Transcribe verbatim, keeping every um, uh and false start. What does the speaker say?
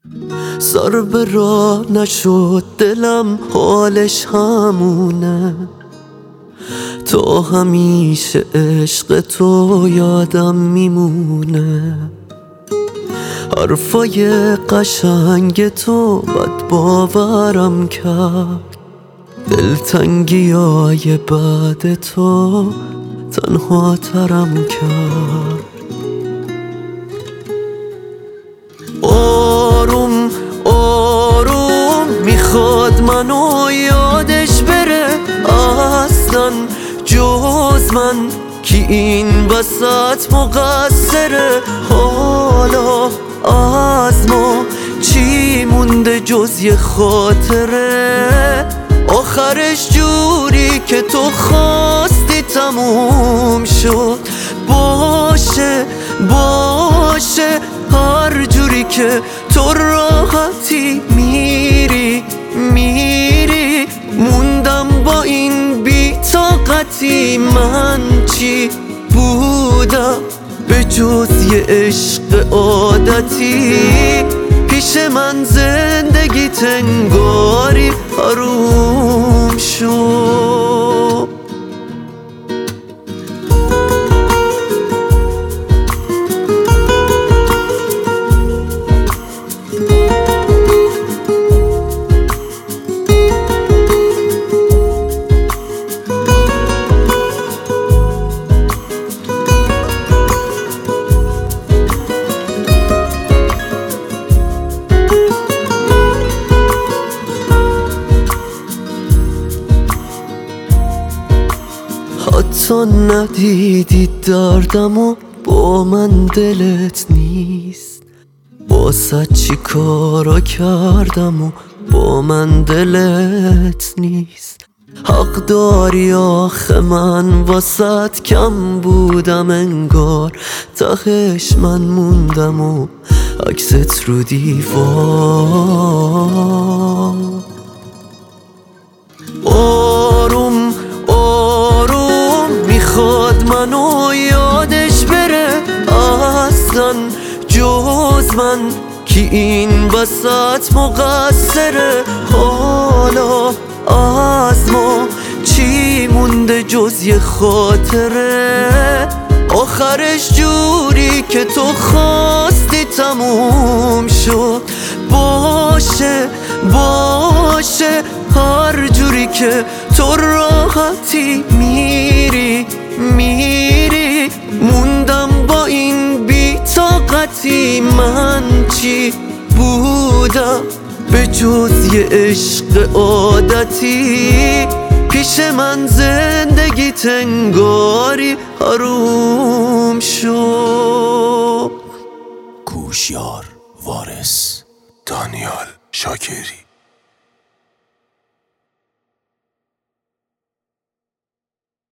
سر به راه نشد دلم حالش همونه، تا همیشه عشق تو یادم میمونه. حرفای قشنگ تو بد باورم کرد، دلتنگیای بعد تو تنها ترم کرد. آروم آروم میخواد منو یادش بره، اصلا جز من کی این وسط مقصره. حالا از ما چی مونده جز یه خاطره، آخرش جوری که تو خواستی تموم شد. باشه باشه هر جوری که تو راحتی میری میری، موندم با این بی‌طاقتی. من چی بودم به جز یه عشق عادتی؟ پیش من زندگی تنگاری حروم شد. حتی ندیدی دردم و با من دلت نیست، باست چی کارا کردم و با من دلت نیست. حق داری آخه من واسط کم بودم انگار، تهش من موندم و عکست رو دیوار. آروم آروم میخواد منو یادش بره، اصلا جز من کی این وسط مقصره. حالا از ما چی مونده جز یه خاطره، آخرش جوری که تو خواستی تموم شد. باشه باشه هر جوری که تو راحتی میری میری، موندم با این بی‌طاقتی. من چی بودم به جز یه عشق عادتی؟ پیش من زندگی تنگاری حروم شد. کوشیار وارث، دانیال شاکری.